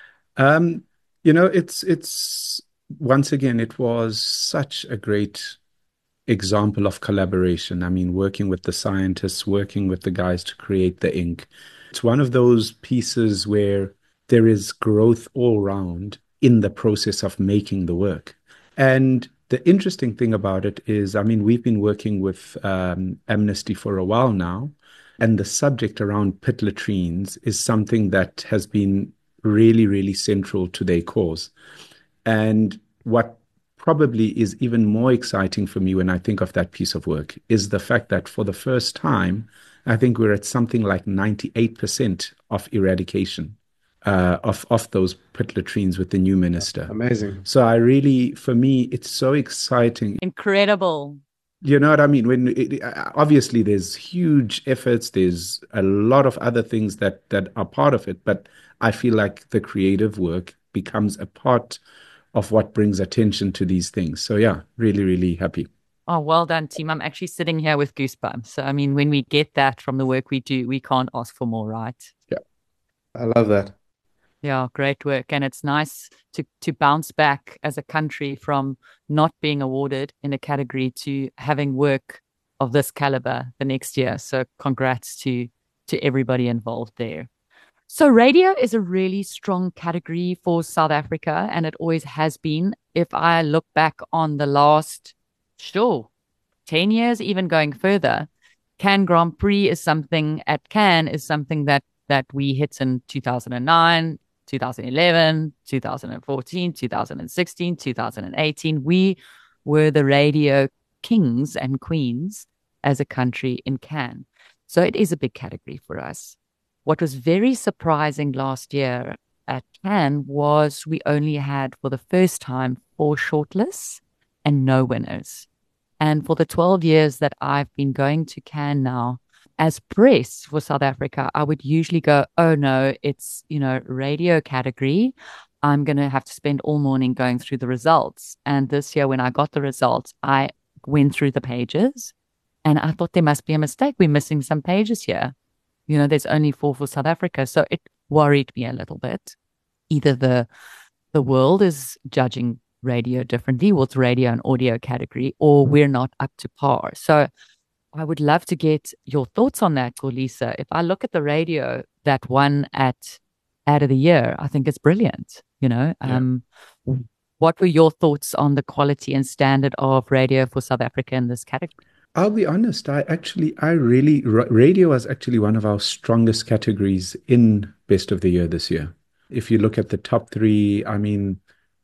Um, you know, it's it's once again, it was such a great example of collaboration. I mean, working with the scientists, working with the guys to create the ink. It's one of those pieces where there is growth all round in the process of making the work. And the interesting thing about it is, I mean, we've been working with um, Amnesty for a while now, and the subject around pit latrines is something that has been really, really central to their cause. And what probably is even more exciting for me when I think of that piece of work is the fact that for the first time, I think we're at something like ninety-eight percent of eradication uh, of, of those pit latrines with the new minister. Amazing. So I really, for me, it's so exciting. Incredible. You know what I mean? When it, obviously there's huge efforts, there's a lot of other things that that are part of it, but I feel like the creative work becomes a part of what brings attention to these things. So yeah, really, really happy. Oh, well done, team. I'm actually sitting here with goosebumps. So, I mean, when we get that from the work we do, we can't ask for more, right? Yeah. I love that. Yeah, great work. And it's nice to to bounce back as a country from not being awarded in a category to having work of this caliber the next year. So congrats to to everybody involved there. So radio is a really strong category for South Africa, and it always has been. If I look back on the last, sure, ten years, even going further, Cannes Grand Prix is something at Cannes is something that that we hit in two thousand nine, two thousand eleven, two thousand fourteen, two thousand sixteen, two thousand eighteen. We were the radio kings and queens as a country in Cannes. So it is a big category for us. What was very surprising last year at Cannes was we only had for the first time four shortlists and no winners. And for the twelve years that I've been going to Cannes now, as press for South Africa, I would usually go, oh no, it's, you know, radio category. I'm going to have to spend all morning going through the results. And this year when I got the results, I went through the pages and I thought there must be a mistake. We're missing some pages here. You know, there's only four for South Africa. So it worried me a little bit. Either the the world is judging radio differently, what's radio and audio category, or we're not up to par. So I would love to get your thoughts on that, Xolisa. If I look at the radio that won at Ad of the Year, I think it's brilliant. You know, Yeah. um, what were your thoughts on the quality and standard of radio for South Africa in this category? I'll be honest, I actually, I really, ra- radio was actually one of our strongest categories in Best of the Year this year. If you look at the top three, I mean,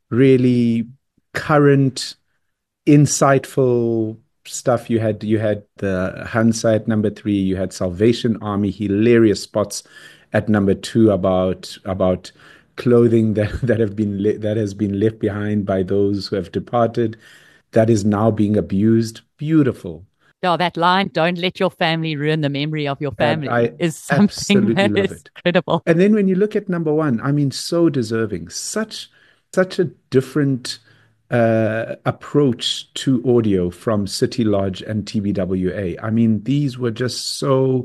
really current, insightful stuff. You had you had the Hansa at number three, you had Salvation Army, hilarious spots at number two about about clothing that, that have been le- that has been left behind by those who have departed, that is now being abused. Beautiful. Oh, that line, don't let your family ruin the memory of your family, I is something absolutely that love is it. incredible. And then when you look at number one, I mean, so deserving, such such a different uh, approach to audio from City Lodge and T B W A. I mean, these were just so,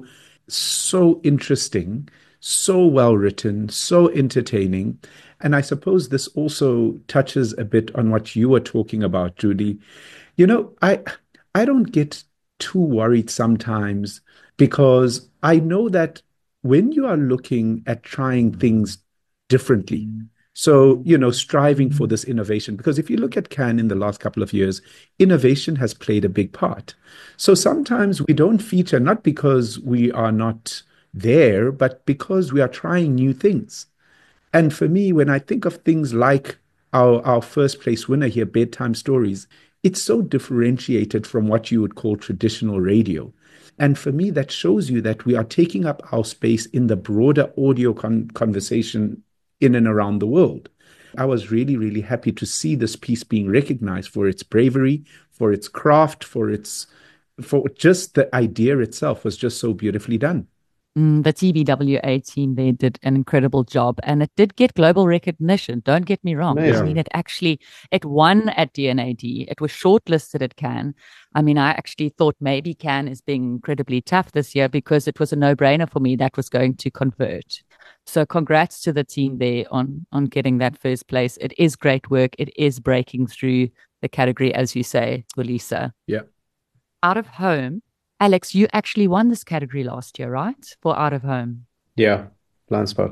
so interesting, so well written, so entertaining. And I suppose this also touches a bit on what you were talking about, Judy. You know, I I don't get too worried sometimes because I know that when you are looking at trying things differently, so, you know, striving for this innovation, because if you look at Cannes in the last couple of years, innovation has played a big part. So sometimes we don't feature not because we are not there, but because we are trying new things. And for me, when I think of things like our, our first place winner here, Bedtime Stories, it's so differentiated from what you would call traditional radio. And for me, that shows you that we are taking up our space in the broader audio con- conversation in and around the world. I was really, really happy to see this piece being recognized for its bravery, for its craft, for its, for just the idea itself was just so beautifully done. Mm, the T B W A team there did an incredible job, and it did get global recognition. Don't get me wrong. Amazing. I mean, it actually, it won at D N A D. It was shortlisted at Cannes. I mean, I actually thought maybe Cannes is being incredibly tough this year because it was a no-brainer for me that was going to convert. So congrats to the team there on, on getting that first place. It is great work. It is breaking through the category, as you say, Xolisa. Yeah. Out of home, Alex, you actually won this category last year, right? For out of home. Yeah, blind spot.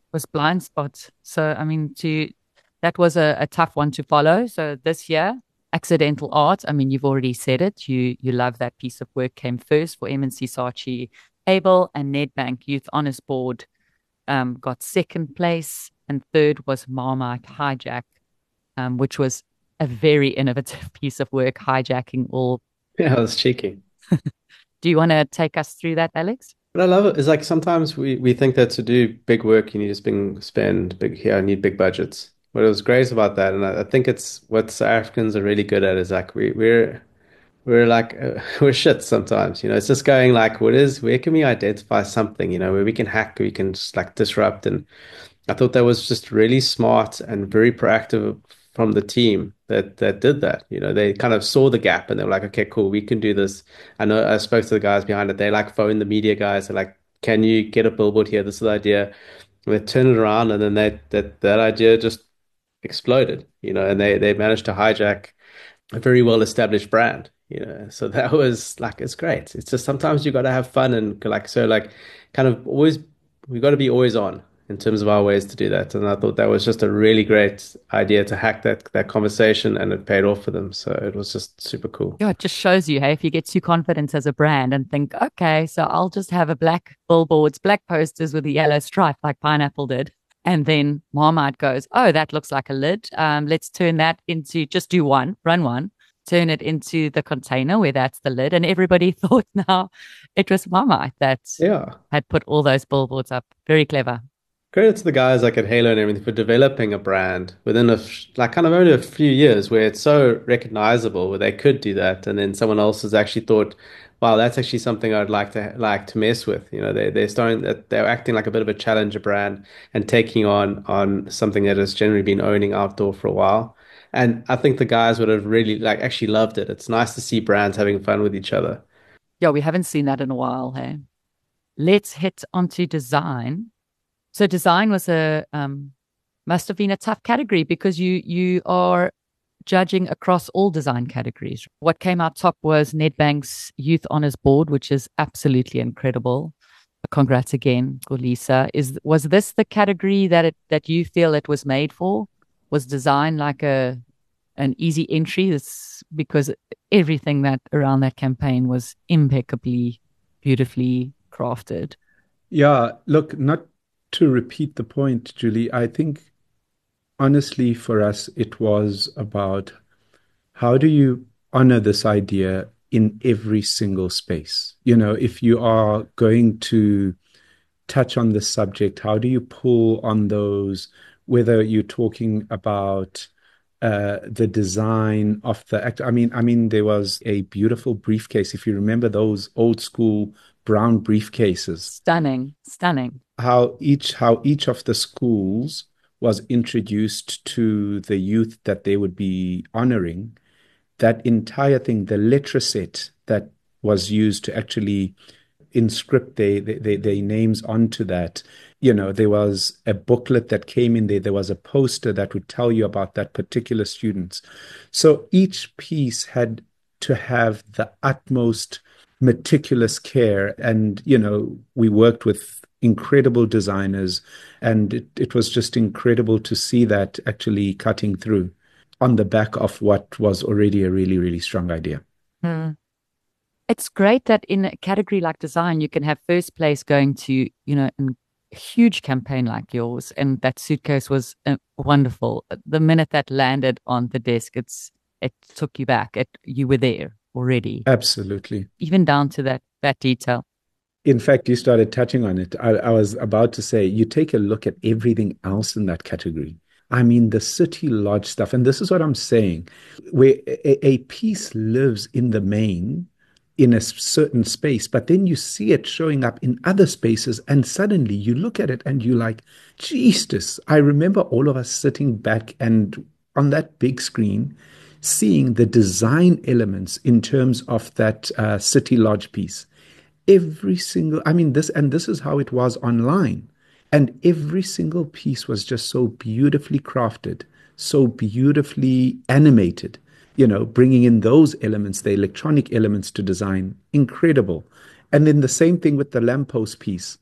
was Blind Spot. So, I mean, to that was a, a tough one to follow. So this year, Accidental Art. I mean, you've already said it. You you love that piece of work. Came first for M and C Saatchi Abel, and Nedbank Youth Honours Board um, got second place, and third was Marmite Hijack, um, which was a very innovative piece of work, hijacking all. Yeah, it was cheeky. Do you want to take us through that, Alex? What I love it is like sometimes we, we think that to do big work, you need to spend, spend big here, you need big budgets. What was great about that, and I, I think it's what South Africans are really good at, is like we, we're we're like uh, we're shit sometimes, you know. It's just going like, what is where can we identify something, you know, where we can hack, we can just like disrupt. And I thought that was just really smart and very proactive from the team that that did that. You know, they kind of saw the gap and they were like, okay, cool, we can do this. I know I spoke to the guys behind it. They like phone the media guys. They're like, can you get a billboard here? This is the idea. And they turn it around, and then that that that idea just exploded. You know, and they they managed to hijack a very well established brand. You know, so that was like, it's great. It's just sometimes you got to have fun and like, so like kind of always, we got to be always on in terms of our ways to do that. And I thought that was just a really great idea to hack that that conversation, and it paid off for them. So it was just super cool. Yeah, it just shows you, hey, if you get too confident as a brand and think, okay, so I'll just have a black billboards, black posters with a yellow stripe like Pineapple did. And then Marmite goes, oh, that looks like a lid. Um, let's turn that into, just do one, run one, turn it into the container where that's the lid. And everybody thought now it was Marmite that Yeah. had put all those billboards up. Very clever. Credit to the guys like at Halo and everything for developing a brand within a f- like kind of only a few years where it's so recognizable where they could do that, and then someone else has actually thought, wow, that's actually something I'd like to like to mess with. You know, they they're starting that they're acting like a bit of a challenger brand and taking on on something that has generally been owning outdoor for a while. And I think the guys would have really like actually loved it. It's nice to see brands having fun with each other. Yeah, we haven't seen that in a while. Hey, let's hit onto design. So design was a um, must have been a tough category because you you are judging across all design categories. What came out top was Nedbank's Youth Honours Board, which is absolutely incredible. Congrats again, Lisa. Is was this the category that it that you feel it was made for? Was design like a an easy entry? This because everything that around that campaign was impeccably, beautifully crafted. Yeah, look, not to repeat the point, Julie, I think honestly for us, it was about how do you honor this idea in every single space? You know, if you are going to touch on this subject, how do you pull on those, whether you're talking about uh, the design of the act. I mean, I mean, there was a beautiful briefcase. If you remember those old school brown briefcases, Stunning, stunning. how each how each of the schools was introduced to the youth that they would be honoring. That entire thing, the letter set that was used to actually inscript their, their, their names onto that. You know, there was a booklet that came in there. There was a poster that would tell you about that particular student. So each piece had to have the utmost meticulous care. And, you know, we worked with incredible designers, and it, it was just incredible to see that actually cutting through on the back of what was already a really, really strong idea. Hmm. It's great that in a category like design, you can have first place going to, you know, a huge campaign like yours. And that suitcase was uh, wonderful. The minute that landed on the desk, it's it took you back. It, you were there already. Absolutely. Even down to that that detail. In fact, you started touching on it. I, I was about to say, you take a look at everything else in that category. I mean, the City Lodge stuff, and this is what I'm saying, where a, a piece lives in the main in a certain space, but then you see it showing up in other spaces, and suddenly you look at it and you're like, Jesus, I remember all of us sitting back and on that big screen, seeing the design elements in terms of that uh, City Lodge piece. Every single, I mean, this, and this is how it was online. And every single piece was just so beautifully crafted, so beautifully animated, you know, bringing in those elements, the electronic elements to design. Incredible. And then the same thing with the lamppost piece.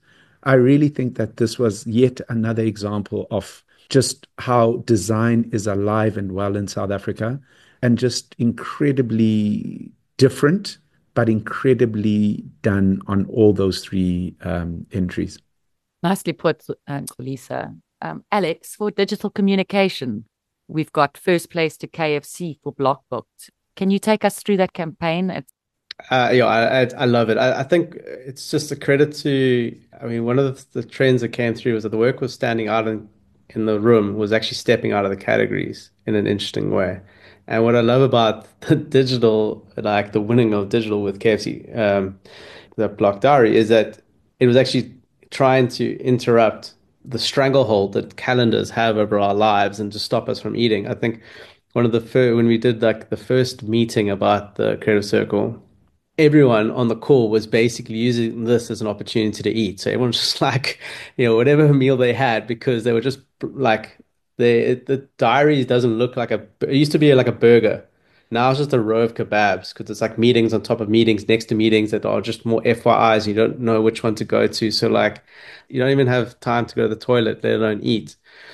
I really think that this was yet another example of just how design is alive and well in South Africa, and just incredibly different, but incredibly done on all those three um, entries. Nicely put, um, Lisa. Um, Alex, for digital communication, we've got first place to K F C for Block Booked. Can you take us through that campaign? It's Uh, yeah, I, I I love it. I, I think it's just a credit to, I mean, one of the, the trends that came through was that the work was standing out in, in the room was actually stepping out of the categories in an interesting way. And what I love about the digital, like the winning of digital with K F C, um, the Block Diary, is that it was actually trying to interrupt the stranglehold that calendars have over our lives and to stop us from eating. I think one of the first, when we did like the first meeting about the Creative Circle, everyone on the call was basically using this as an opportunity to eat. So everyone's just like, you know, whatever meal they had, because they were just like, the the diary doesn't look like a, it used to be like a burger. Now it's just a row of kebabs because it's like meetings on top of meetings next to meetings that are just more F Y Is. You don't know which one to go to. So like, you don't even have time to go to the toilet, let alone eat.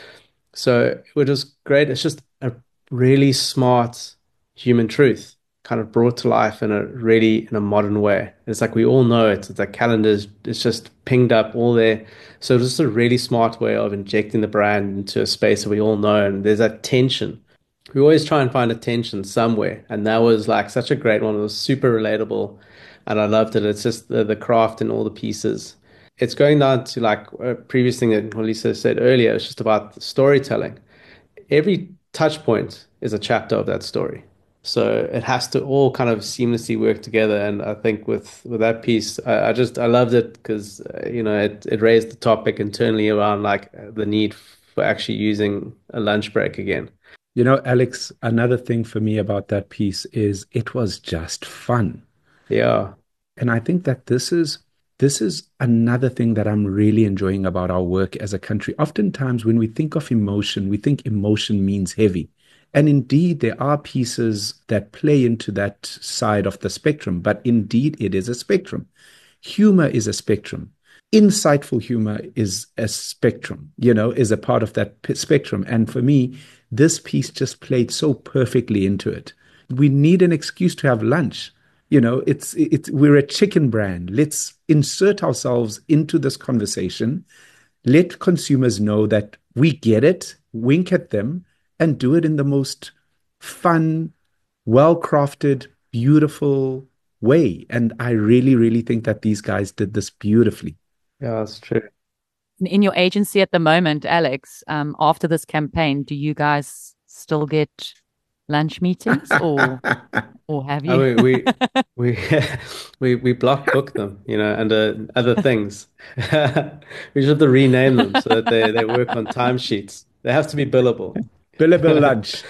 So, which is great. It's just a really smart human truth kind of brought to life in a really in a modern way. It's like we all know it. It's like calendars, it's just pinged up all there. So it's just a really smart way of injecting the brand into a space that we all know. And there's that tension. We always try and find a tension somewhere. And that was like such a great one. It was super relatable. And I loved it. It's just the, the craft and all the pieces. It's going down to like a previous thing that Lisa said earlier. It's just about storytelling. Every touch point is a chapter of that story. So it has to all kind of seamlessly work together. And I think with, with that piece, I, I just, I loved it because, uh, you know, it, it raised the topic internally around like the need for actually using a lunch break again. You know, Alex, another thing for me about that piece is it was just fun. Yeah. And I think that this is this is another thing that I'm really enjoying about our work as a country. Oftentimes when we think of emotion, we think emotion means heavy. And indeed, there are pieces that play into that side of the spectrum, but indeed it is a spectrum. Humor is a spectrum. Insightful humor is a spectrum, you know, is a part of that p- spectrum. And for me, this piece just played so perfectly into it. We need an excuse to have lunch. You know, it's it's we're a chicken brand. Let's insert ourselves into this conversation. Let consumers know that we get it, wink at them, and do it in the most fun, well-crafted, beautiful way. And I really, really think that these guys did this beautifully. Yeah, that's true. in your agency at the moment, Alex. Um, after this campaign, do you guys still get lunch meetings, or or have I you? mean, we we we we block book them, you know, under other things. We just have to rename them so that they they work on timesheets. They have to be billable. Billable lunch.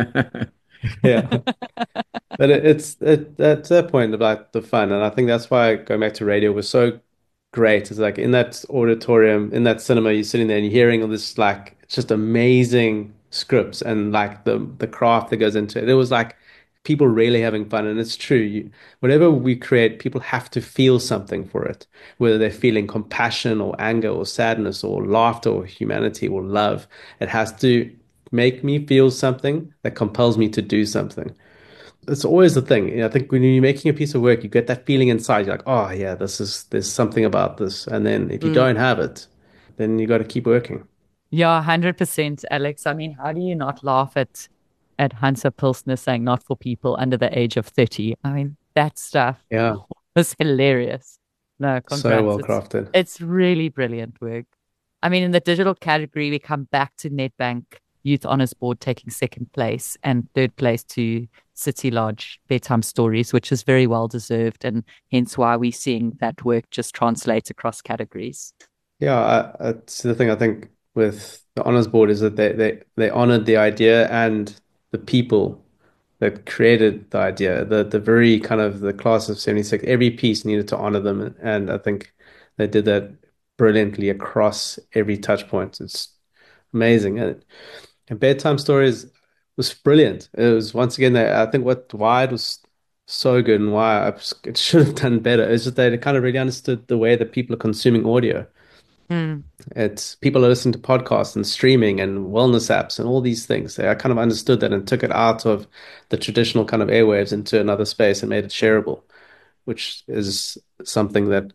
Yeah, but it, it's it, that's the point about the fun, and I think that's why going back to radio was so great. It's like in that auditorium, in that cinema, you're sitting there and you're hearing all this like it's just amazing scripts and like the the craft that goes into it. It was like people really having fun, and it's true. You, whatever we create, people have to feel something for it, whether they're feeling compassion or anger or sadness or laughter or humanity or love. It has to make me feel something that compels me to do something. It's always the thing. You know, I think when you're making a piece of work, you get that feeling inside. You're like, oh yeah, this is there's something about this. And then if you Mm. don't have it, then you got to keep working. Yeah, one hundred percent, Alex. I mean, how do you not laugh at at Hansa Pilsner saying not for people under the age of thirty? I mean, that stuff Yeah, was hilarious. No, so congrats. well It's crafted. it's really brilliant work. I mean, in the digital category, we come back to Nedbank Youth Honours Board taking second place and third place to City Lodge Bedtime Stories, which is very well deserved, and hence why we're seeing that work just translate across categories. Yeah, I, that's the thing I think with the honors board is that they they they honored the idea and the people that created the idea. The the very kind of the class of seventy-six, every piece needed to honor them, and I think they did that brilliantly across every touch point. It's amazing. And, and Bedtime Stories was brilliant. It was once again, they, I think what why it was so good and why I, it should have done better is that they kind of really understood the way that people are consuming audio. Mm. It's people are listening to podcasts and streaming and wellness apps and all these things. They I kind of understood that and took it out of the traditional kind of airwaves into another space and made it shareable, which is something that,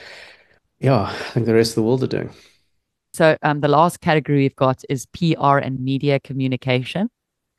yeah, I think the rest of the world are doing. So um, the last category we've got is P R and media communication.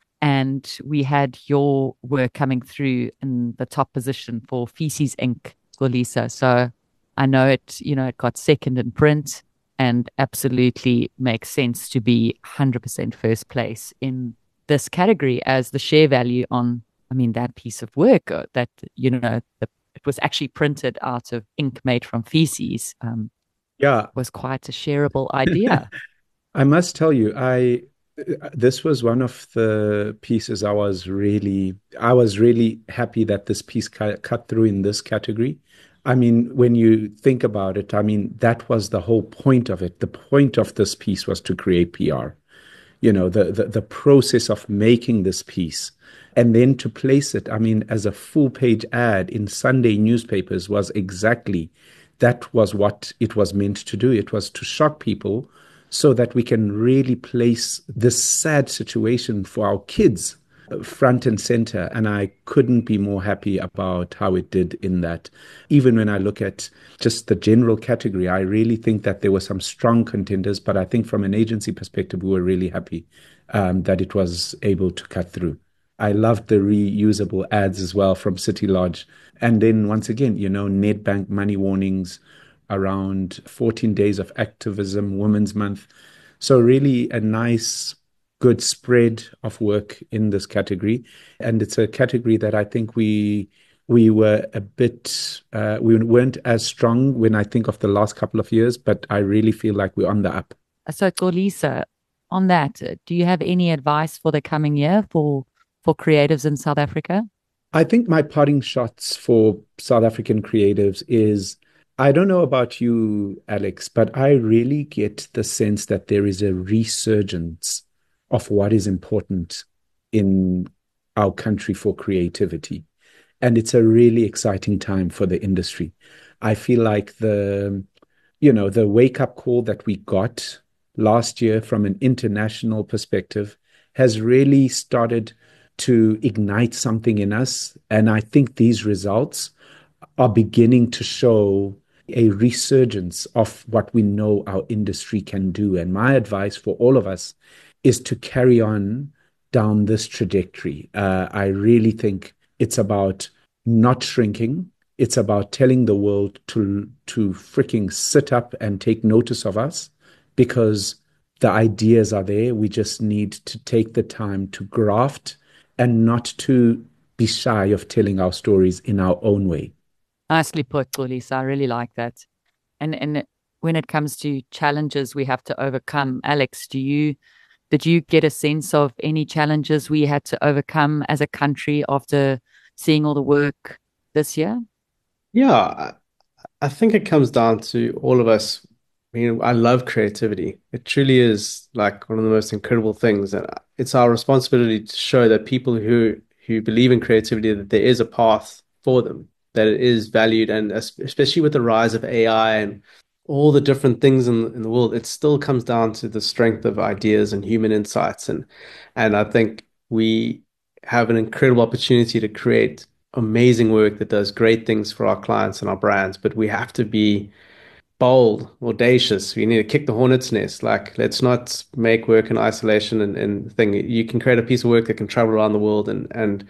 And we had your work coming through in the top position for Feces Incorporated, Xolisa. So I know it, you know, it got second in print and absolutely makes sense to be one hundred percent first place in this category as the share value on, I mean, that piece of work uh, that, you know, the, it was actually printed out of ink made from feces. Um, Yeah, was quite a shareable idea. I must tell you, I this was one of the pieces I was really I was really happy that this piece cut, cut through in this category. I mean, when you think about it, I mean, that was the whole point of it. The point of this piece was to create P R. You know, the the, the process of making this piece and then to place it, I mean, as a full page ad in Sunday newspapers was exactly that was what it was meant to do. It was to shock people so that we can really place this sad situation for our kids front and center. And I couldn't be more happy about how it did in that. Even when I look at just the general category, I really think that there were some strong contenders, but I think from an agency perspective, we were really happy um, that it was able to cut through. I loved the reusable ads as well from City Lodge. And then once again, you know, Nedbank money warnings around fourteen days of activism, Women's Month. So really a nice, good spread of work in this category. And it's a category that I think we we were a bit, uh, we weren't as strong when I think of the last couple of years, but I really feel like we're on the up. So, Xolisa, on that, uh, do you have any advice for the coming year for for creatives in South Africa? I think my parting shots for South African creatives is I don't know about you, Alex, but I really get the sense that there is a resurgence of what is important in our country for creativity. And it's a really exciting time for the industry. I feel like the, you know, the wake up call that we got last year from an international perspective has really started to ignite something in us. And I think these results are beginning to show a resurgence of what we know our industry can do. And my advice for all of us is to carry on down this trajectory. Uh, I really think it's about not shrinking. It's about telling the world to, to freaking sit up and take notice of us because the ideas are there. We just need to take the time to graft and not to be shy of telling our stories in our own way. Nicely put, Xolisa. I really like that. And and when it comes to challenges we have to overcome, Alex, do you did you get a sense of any challenges we had to overcome as a country after seeing all the work this year? Yeah, I, I think it comes down to all of us. I mean, I love creativity. It truly is like one of the most incredible things, and it's our responsibility to show that people who who believe in creativity that there is a path for them, that it is valued, and especially with the rise of A I and all the different things in in the world, it still comes down to the strength of ideas and human insights, and and I think we have an incredible opportunity to create amazing work that does great things for our clients and our brands, but we have to be bold, audacious. We need to kick the hornet's nest. Like, let's not make work in isolation and, and thing. You can create a piece of work that can travel around the world, and and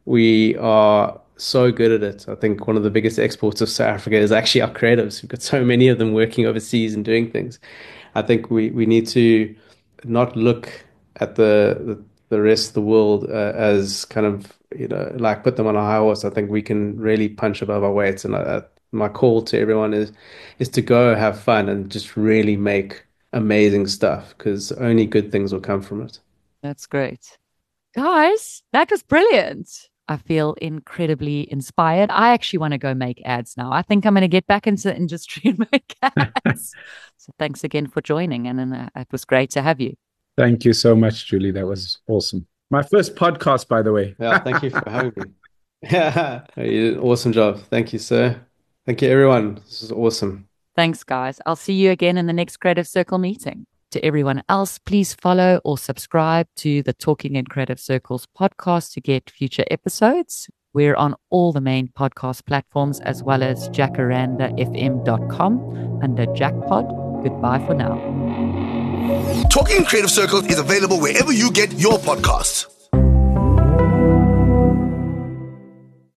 we are so good at it. I think one of the biggest exports of South Africa is actually our creatives. We've got so many of them working overseas and doing things. I think we we need to not look at the the, the rest of the world uh, as kind of, you know, like put them on a high horse. I think we can really punch above our weights, and I, my call to everyone is is to go have fun and just really make amazing stuff because only good things will come from it. That's great. Guys, that was brilliant. I feel incredibly inspired. I actually want to go make ads now. I think I'm going to get back into the industry and make ads. So thanks again for joining. And uh, it was great to have you. Thank you so much, Julie. That was awesome. My first podcast, by the way. Yeah, thank you for having me. Yeah, you did an awesome job. Thank you, sir. Thank you, everyone. This is awesome. Thanks, guys. I'll see you again in the next Creative Circle meeting. To everyone else, please follow or subscribe to the Talking in Creative Circles podcast to get future episodes. We're on all the main podcast platforms as well as jacaranda f m dot com under Jackpod. Goodbye for now. Talking in Creative Circles is available wherever you get your podcasts.